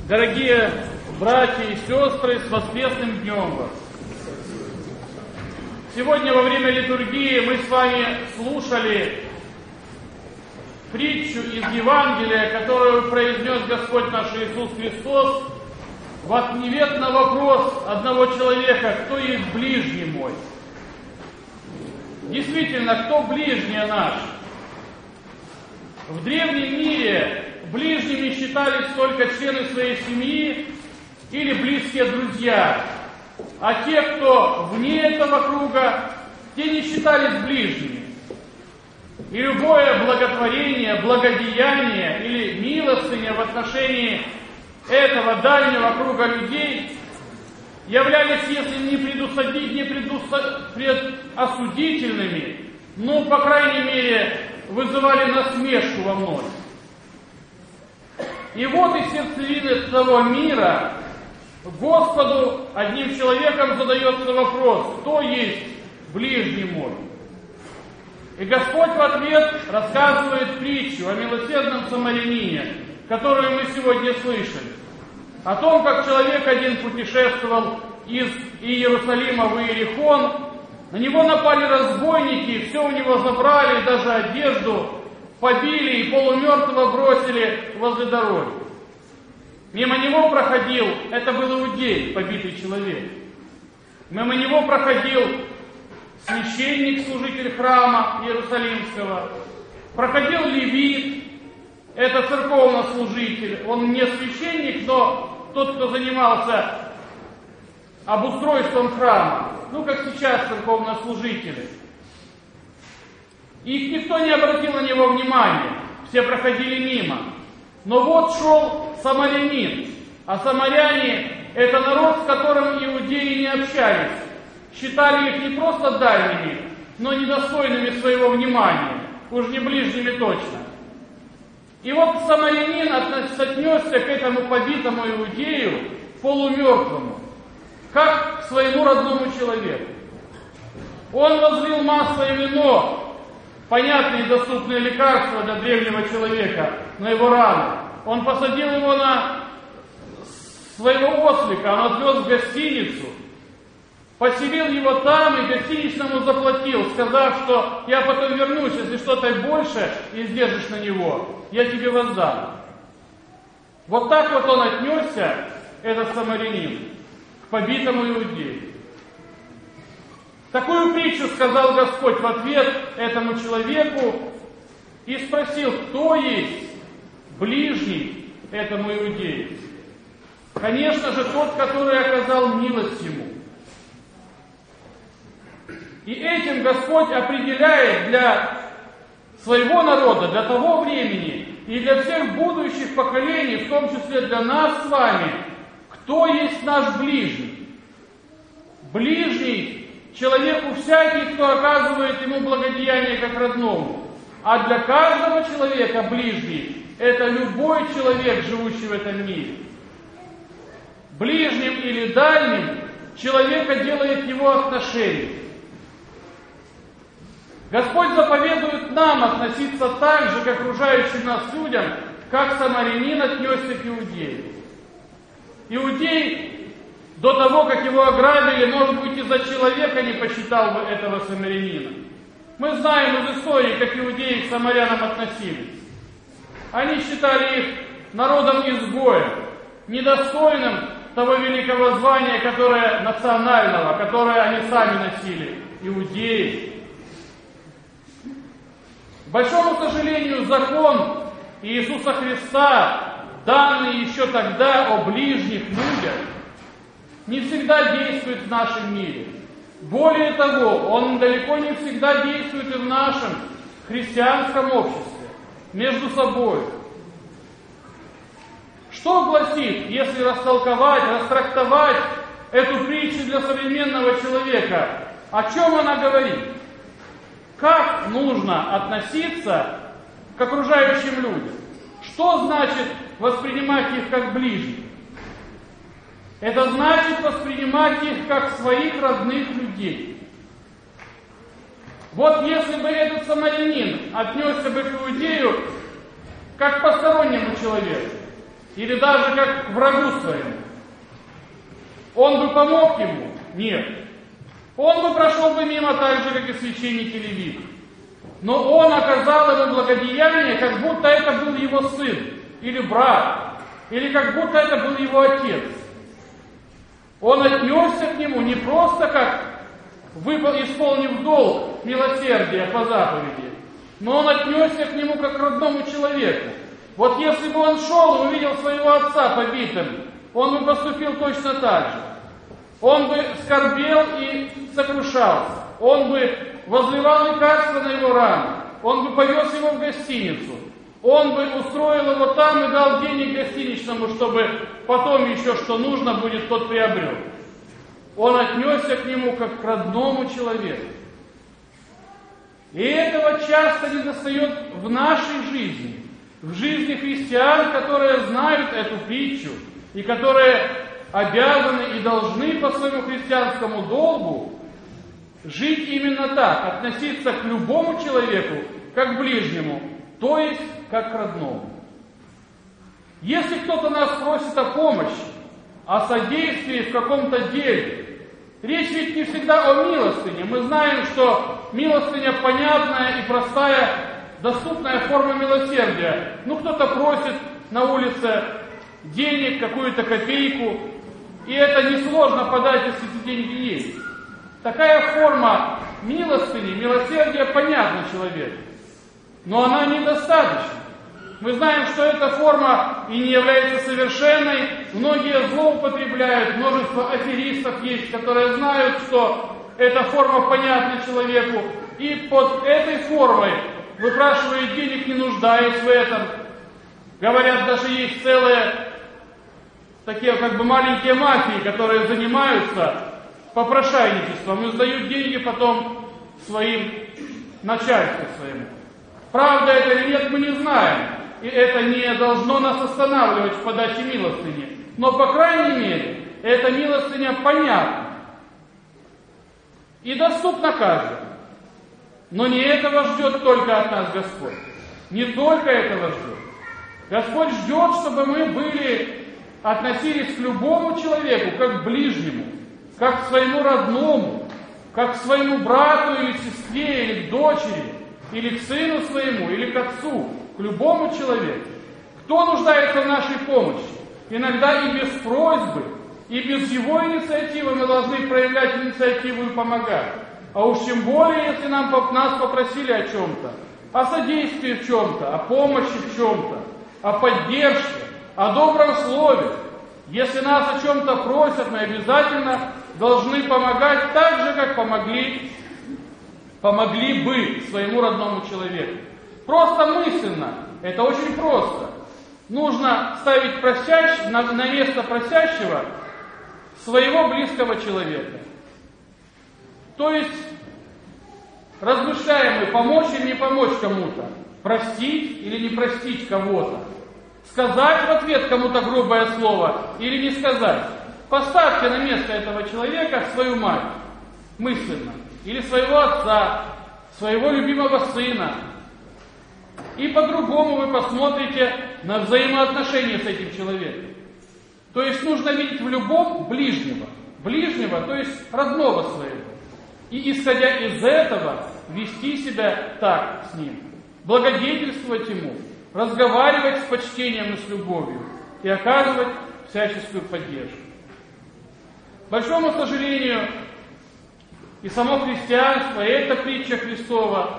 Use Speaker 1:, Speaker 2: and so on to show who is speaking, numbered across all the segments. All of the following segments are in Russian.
Speaker 1: Дорогие братья и сестры, с воскресным днем вас! Сегодня во время литургии мы с вами слушали притчу из Евангелия, которую произнес Господь наш Иисус Христос в ответ на вопрос одного человека: кто есть ближний мой? Действительно, кто ближний наш? В древнем мире ближними считались только члены своей семьи или близкие друзья, а те, кто вне этого круга, те не считались ближними. И любое благотворение, благодеяние или милостыня в отношении этого дальнего круга людей являлись, если не предосудительными, но, по крайней мере, вызывали насмешку во многих. И вот из сердцевины того мира Господу одним человеком задается вопрос: кто есть ближний мой? И Господь в ответ рассказывает притчу о милосердном самарянине, которую мы сегодня слышали. О том, как человек один путешествовал из Иерусалима в Иерихон, на него напали разбойники, все у него забрали, даже одежду, побили и полумертвого бросили возле дороги. Мимо него проходил, это был иудей, побитый человек. Мимо него проходил священник, служитель храма Иерусалимского. Проходил левит, это церковнослужитель. Он не священник, но тот, кто занимался обустройством храма. Как сейчас церковнослужители. И никто не обратил на него внимания, все проходили мимо. Но вот шел самарянин, а самаряне — это народ, с которым иудеи не общались, считали их не просто дальними, но недостойными своего внимания, уж не ближними точно. И вот самарянин отнесся к этому побитому иудею, полумертвому, как к своему родному человеку. Он возлил масло и вино, понятные и доступные лекарства для древнего человека, на его раны. Он посадил его на своего ослика, он отвез в гостиницу, поселил его там и гостиничному заплатил, сказав, что я потом вернусь, если что-то больше издержишь на него, я тебе воздам. Вот так вот он отнесся, этот самарянин, к побитому иудею. Такую притчу сказал Господь в ответ этому человеку и спросил, кто есть ближний этому иудею. Конечно же, тот, который оказал милость ему. И этим Господь определяет для своего народа, для того времени и для всех будущих поколений, в том числе для нас с вами, кто есть наш ближний. Ближний человеку всякий, кто оказывает ему благодеяние как родному. А для каждого человека ближний — это любой человек, живущий в этом мире. Ближним или дальним человека делает его отношение. Господь заповедует нам относиться так же к окружающим нас людям, как самарянин отнесся к иудею. Иудей до того, как его ограбили, может быть, из-за человека не посчитал бы этого самарянина. Мы знаем из истории, как иудеи к самарянам относились. Они считали их народом-изгоем, недостойным того великого звания, которое национального, которое они сами носили, иудеи. К большому сожалению, закон Иисуса Христа, данный еще тогда о ближних людях, не всегда действует в нашем мире. Более того, он далеко не всегда действует и в нашем христианском обществе, между собой. Что гласит, если растрактовать эту притчу для современного человека? О чем она говорит? Как нужно относиться к окружающим людям? Что значит воспринимать их как ближних? Это значит воспринимать их как своих родных людей. Вот если бы этот самарянин отнесся бы к иудею как к постороннему человеку, или даже как к врагу своему. Он бы помог ему? Нет. Он бы прошел бы мимо так же, как и священник и левит. Но он оказал ему благодеяние, как будто это был его сын, или брат, или как будто это был его отец. Он отнесся к нему не просто как исполнив долг милосердия по заповеди, но он отнесся к нему как к родному человеку. Вот если бы он шел и увидел своего отца побитым, он бы поступил точно так же. Он бы скорбел и сокрушался. Он бы возливал лекарства на его раны. Он бы повез его в гостиницу. Он бы устроил его там и дал денег гостиничному, чтобы потом еще что нужно будет, тот приобрел. Он отнесся к нему как к родному человеку. И этого часто недостает в нашей жизни, в жизни христиан, которые знают эту притчу и которые обязаны и должны по своему христианскому долгу жить именно так, относиться к любому человеку как к ближнему, то есть как к родному. Если кто-то нас просит о помощи, о содействии в каком-то деле, речь ведь не всегда о милостыне. Мы знаем, что милостыня понятная и простая, доступная форма милосердия. Кто-то просит на улице денег, какую-то копейку, и это несложно подать, если эти деньги есть. Такая форма милостыни, милосердия понятна человеку, но она недостаточна. Мы знаем, что эта форма и не является совершенной. Многие злоупотребляют, множество аферистов есть, которые знают, что эта форма понятна человеку, и под этой формой выпрашивают денег, не нуждаясь в этом. Говорят, даже есть целые такие маленькие мафии, которые занимаются попрошайничеством и сдают деньги потом своим начальству своему. Правда это или нет, мы не знаем. И это не должно нас останавливать в подаче милостыни. Но, по крайней мере, эта милостыня понятна и доступна каждому. Но не этого ждет только от нас Господь. Не только этого ждет. Господь ждет, чтобы мы относились к любому человеку, как к ближнему, как к своему родному, как к своему брату или сестре, или к дочери, или к сыну своему, или к отцу, к любому человеку. Кто нуждается в нашей помощи? Иногда и без просьбы, и без его инициативы мы должны проявлять инициативу и помогать. А уж тем более, если нас попросили о чем-то, о содействии в чем-то, о помощи в чем-то, о поддержке, о добром слове. Если нас о чем-то просят, мы обязательно должны помогать так же, как помогли бы своему родному человеку. Просто мысленно, это очень просто. Нужно ставить на место просящего своего близкого человека. То есть, размышляем мы, помочь или не помочь кому-то, простить или не простить кого-то, сказать в ответ кому-то грубое слово или не сказать. Поставьте на место этого человека свою мать, мысленно, или своего отца, своего любимого сына. И по-другому вы посмотрите на взаимоотношения с этим человеком. То есть нужно видеть в любом ближнего, то есть родного своего. И исходя из этого, вести себя так с ним, благодетельствовать ему, разговаривать с почтением и с любовью и оказывать всяческую поддержку. К большому сожалению, и само христианство, и эта притча Христова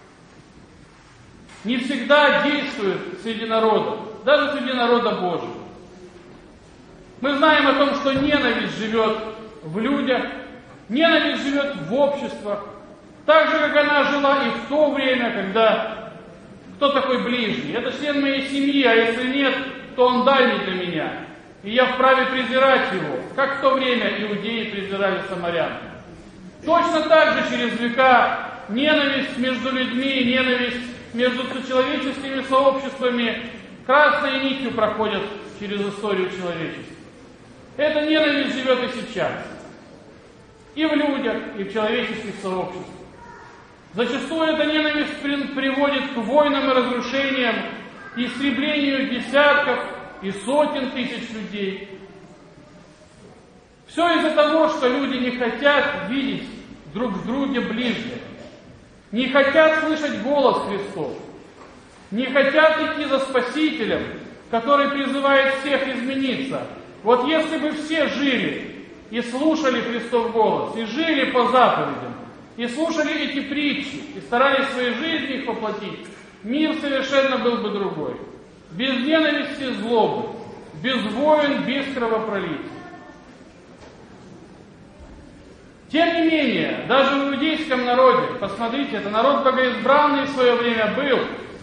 Speaker 1: не всегда действует среди народа, даже среди народа Божьего. Мы знаем о том, что ненависть живет в людях, ненависть живет в обществах, так же, как она жила и в то время, когда кто такой ближний? Это член моей семьи, а если нет, то он дальний для меня. И я вправе презирать его, как в то время иудеи презирали самарян. Точно так же через века ненависть между людьми, ненависть между человеческими сообществами красной нитью проходят через историю человечества. Эта ненависть живет и сейчас. И в людях, и в человеческих сообществах. Зачастую эта ненависть приводит к войнам и разрушениям, истреблению десятков и сотен тысяч людей. Все из-за того, что люди не хотят видеть друг в друге ближних, не хотят слышать голос Христов, не хотят идти за Спасителем, который призывает всех измениться. Вот если бы все жили и слушали Христов голос, и жили по заповедям, и слушали эти притчи, и старались в своей жизни их воплотить, мир совершенно был бы другой. Без ненависти и злобы, без войн, без кровопролития. Тем не менее, даже в иудейском народе, посмотрите, это народ богоизбранный в свое время был,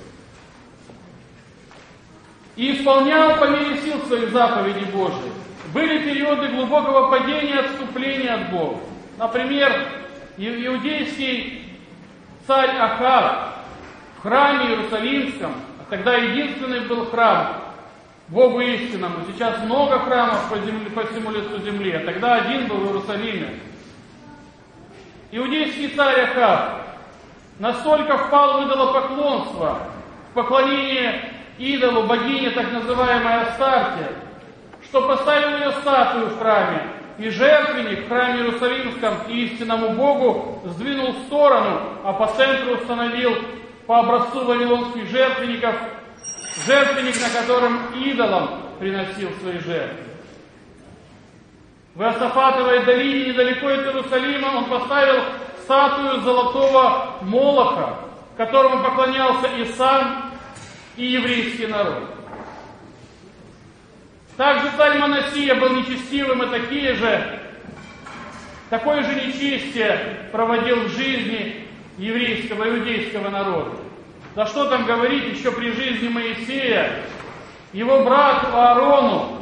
Speaker 1: и исполнял по мере сил своих заповедей Божьих. Были периоды глубокого падения, отступления от Бога. Например, иудейский царь Ахав в храме Иерусалимском, а тогда единственный был храм Богу истинному. Сейчас много храмов по всему лицу земли, а тогда один был в Иерусалиме. Иудейский царь Ахав настолько впал в идолопоклонство, в поклонение идолу, богине, так называемой Астарте, что поставил ее статую в храме, и жертвенник в храме Иерусалимском и истинному Богу сдвинул в сторону, а по центру установил по образцу вавилонских жертвенников жертвенник, на котором идолам приносил свои жертвы. В Иосафатовой долине, недалеко от Иерусалима, он поставил статую золотого молоха, которому поклонялся и сам, и еврейский народ. Также царь Манасия был нечестивым, и такое же нечестие проводил в жизни еврейского, иудейского народа. Да что там говорить, еще при жизни Моисея, его брату Аарону,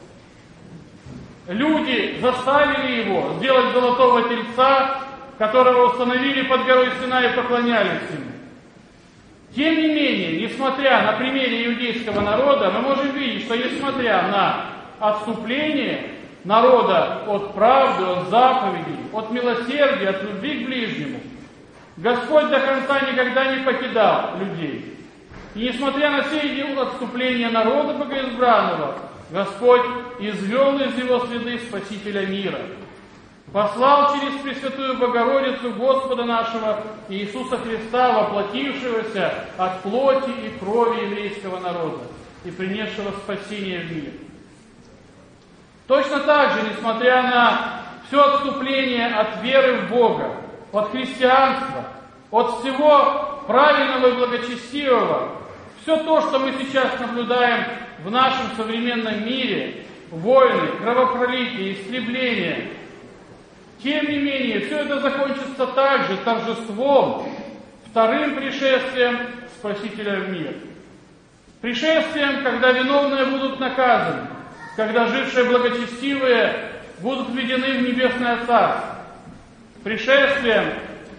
Speaker 1: люди заставили его сделать золотого тельца, которого установили под горой Синай и поклонялись ему. Тем не менее, несмотря на примере иудейского народа, мы можем видеть, что несмотря на отступление народа от правды, от заповедей, от милосердия, от любви к ближнему, Господь до конца никогда не покидал людей. И несмотря на все эти отступления народа богоизбранного, Господь извел из его среды Спасителя мира. Послал через Пресвятую Богородицу Господа нашего Иисуса Христа, воплотившегося от плоти и крови еврейского народа и принесшего спасение в мир. Точно так же, несмотря на все отступление от веры в Бога, от христианства, от всего правильного и благочестивого, все то, что мы сейчас наблюдаем в нашем современном мире, войны, кровопролитие, истребление, тем не менее, все это закончится также торжеством, вторым пришествием Спасителя в мир. Пришествием, когда виновные будут наказаны, когда жившие благочестивые будут введены в небесное царство. Пришествием,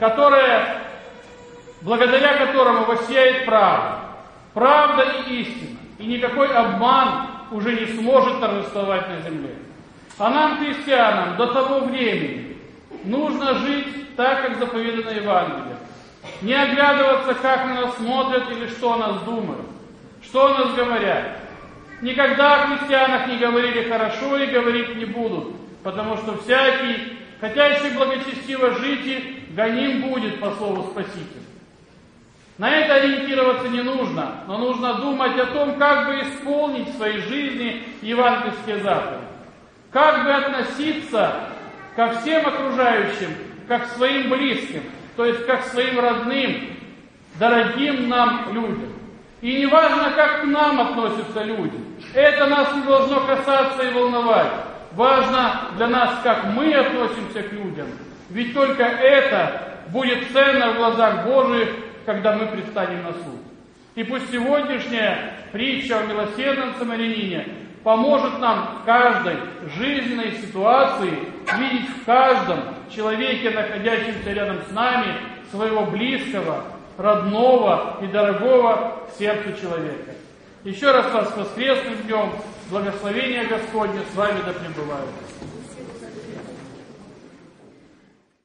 Speaker 1: благодаря которому воссияет правда. Правда и истина. И никакой обман уже не сможет торжествовать на земле. А нам, христианам, до того времени нужно жить так, как заповедано Евангелие. Не оглядываться, как на нас смотрят или что о нас думают, что о нас говорят. Никогда о христианах не говорили хорошо и говорить не будут, потому что всякий, хотящий благочестиво жить, гоним будет по слову Спасителя. На это ориентироваться не нужно, но нужно думать о том, как бы исполнить в своей жизни евангельские заповеди. Как бы относиться ко всем окружающим, как к своим близким, то есть как к своим родным, дорогим нам людям. И не важно, как к нам относятся люди. Это нас не должно касаться и волновать. Важно для нас, как мы относимся к людям. Ведь только это будет ценно в глазах Божьих, когда мы предстанем на суд. И пусть сегодняшняя притча о милосердном самарянине поможет нам в каждой жизненной ситуации видеть в каждом человеке, находящемся рядом с нами, своего близкого, родного и дорогого сердцу человека. Еще раз вас с воскресным днем, благословение Господне с вами да пребывает.